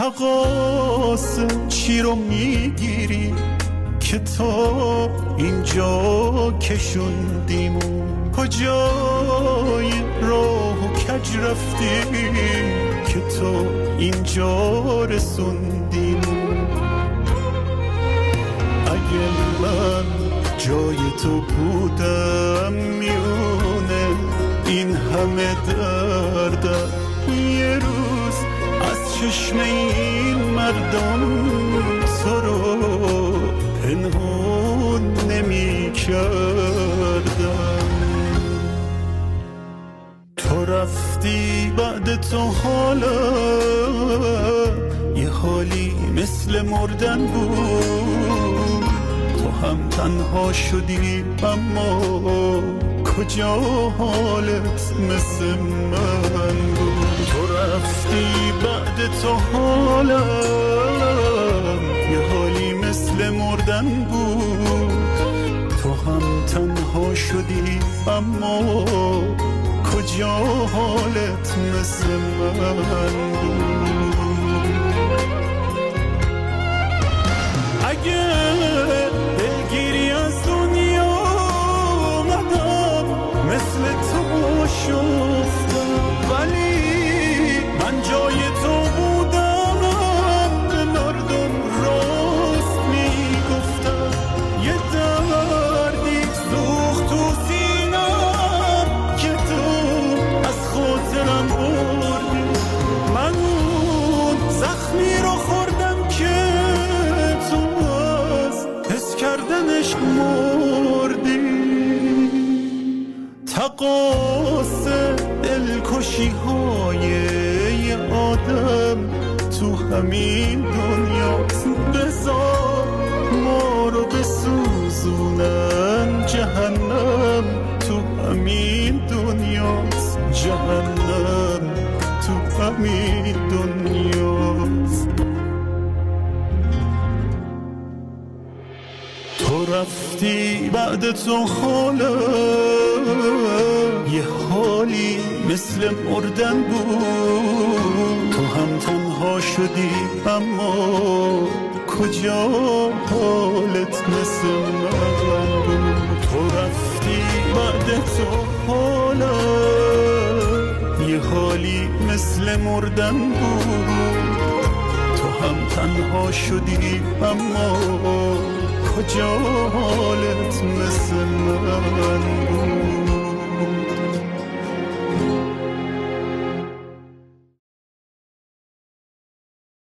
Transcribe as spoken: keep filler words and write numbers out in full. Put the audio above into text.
تقاص چی رو میگیری که تا اینجا کشوندیم، کجای راه و کج رفتی که تا اینجا رسوندیم. اگه من جای تو بودم میونه این همه دردم یه روز از چشم این مردم تو رو پنهون نمی کردم. تو رفتی بعد تو حالا یه حالی مثل مردن بود. تو هم تنها شدی اما کجا حالت مثل من بود. تو رفتی بعد تو حالا یه حالی مثل مردن بود. تو هم تنها شدی اما کجا حالت مثل من بود. اگه دلگیری از دنیا مدام مثل تو شفتم، ولی من جای تو بودم به مردم راست میگفتم. یه دردی سوخت تو سینم که تو از خاطرم بردی. من اون زخمی رو خوردم که تو از حس کردنش مردی. تقاص دلکشی های یه آدم تو همین دنیاست. بذار ما رو بسوزونن جهنم تو همین دنیاست. جهنم تو همین دنیاست. تو رفتی بعد تو حالا یه حالی مثل مردن بود. تو هم تنها شدی اما کجا حالت مثل من بود. تو رفتی بعد تو حالا یه حالی مثل مردن بود. تو هم تنها شدی اما کجا حالت مثل من